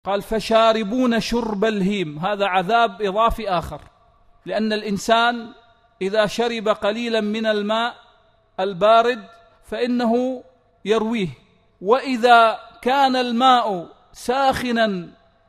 قال فشاربون شرب الهيم، هذا عذاب إضافي آخر، لأن الإنسان إذا شرب قليلا من الماء البارد فإنه يرويه، وإذا كان الماء ساخنا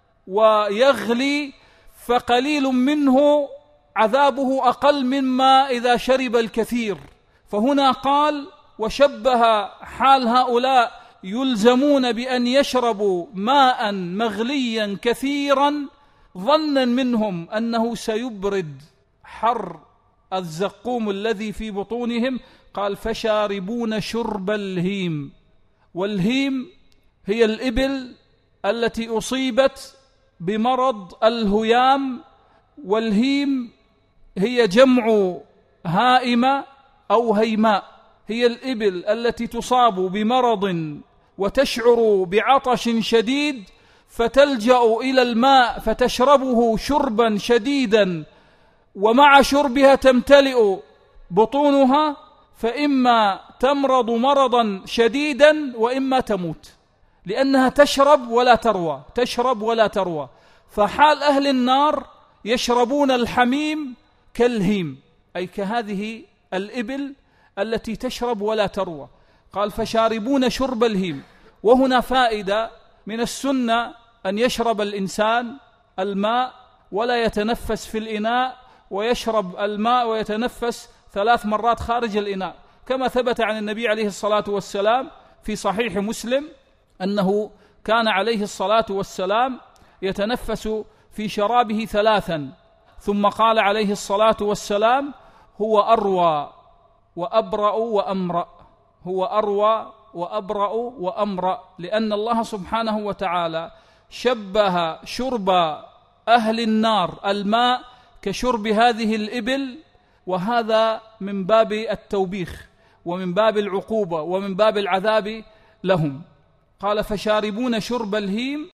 ويغلي فقليل منه عذابه أقل مما إذا شرب الكثير. فهنا قال وشبه حال هؤلاء يلزمون بأن يشربوا ماء مغليا كثيرا ظنا منهم أنه سيبرد حر الزقوم الذي في بطونهم. قال فشاربون شرب الهيم، والهيم هي الإبل التي أصيبت بمرض الهيام، والهيم هي جمع هائمة أو هيماء، هي الإبل التي تصاب بمرض وتشعر بعطش شديد فتلجأ إلى الماء فتشربه شربا شديدا، ومع شربها تمتلئ بطونها، فإما تمرض مرضا شديدا وإما تموت، لأنها تشرب ولا تروى، تشرب ولا تروى. فحال أهل النار يشربون الحميم كالهيم، أي كهذه الإبل التي تشرب ولا تروى. قال فشاربون شرب الهيم. وهنا فائدة من السنة أن يشرب الإنسان الماء ولا يتنفس في الإناء، ويشرب الماء ويتنفس 3 مرات خارج الإناء، كما ثبت عن النبي عليه الصلاة والسلام في صحيح مسلم أنه كان عليه الصلاة والسلام يتنفس في شرابه 3، ثم قال عليه الصلاة والسلام هو أروى وأبرأ وأمرأ، هو أروى وأبرأ وأمرأ، لأن الله سبحانه وتعالى شبه شرب أهل النار الماء كشرب هذه الإبل، وهذا من باب التوبيخ ومن باب العقوبة ومن باب العذاب لهم. قال فشاربون شرب الهيم